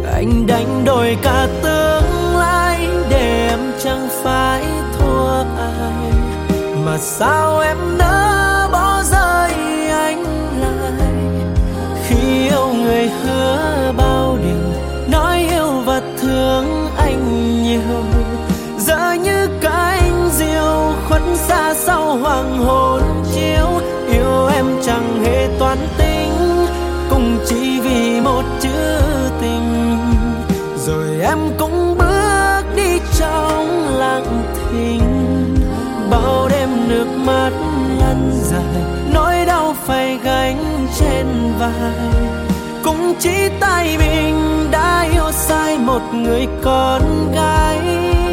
Anh đánh đổi cả tương lai để em chẳng phải thua ai. Mà sao em nỡ bỏ rơi anh lại, khi yêu người hứa bao điều, nói yêu và thương anh nhiều. Giờ như cánh diều khuất xa sau hoàng hôn chiếu, yêu em chẳng hề toán tính, cũng chỉ vì một chữ tình. Rồi em cũng bước đi trong lặng thinh, bao đêm nước mắt lăn dài, nỗi đau phải gánh trên vai. Cũng chỉ tại mình đã yêu sai một người con gái.